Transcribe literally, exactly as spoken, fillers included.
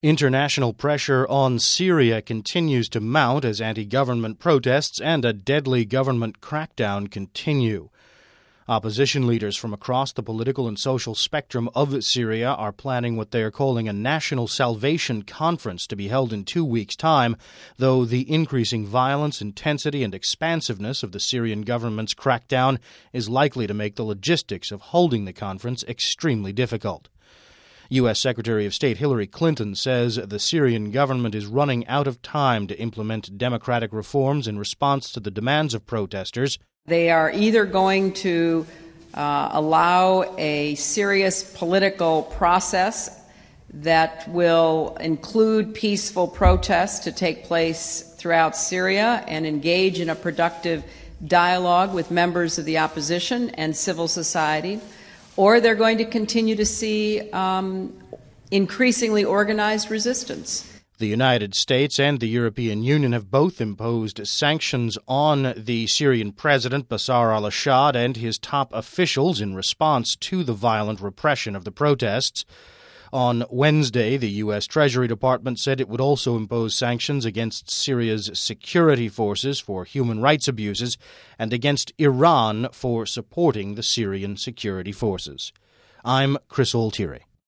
International pressure on Syria continues to mount as anti-government protests and a deadly government crackdown continue. Opposition leaders from across the political and social spectrum of Syria are planning what they are calling a National Salvation Conference to be held in two weeks' time, though the increasing violence, intensity, and expansiveness of the Syrian government's crackdown is likely to make the logistics of holding the conference extremely difficult. U S. Secretary of State Hillary Clinton says the Syrian government is running out of time to implement democratic reforms in response to the demands of protesters. They are either going to uh, allow a serious political process that will include peaceful protests to take place throughout Syria and engage in a productive dialogue with members of the opposition and civil society, or they're going to continue to see um, increasingly organized resistance. The United States and the European Union have both imposed sanctions on the Syrian president, Bashar al-Assad, and his top officials in response to the violent repression of the protests. On Wednesday, the U S. Treasury Department said it would also impose sanctions against Syria's security forces for human rights abuses and against Iran for supporting the Syrian security forces. I'm Chris Altieri.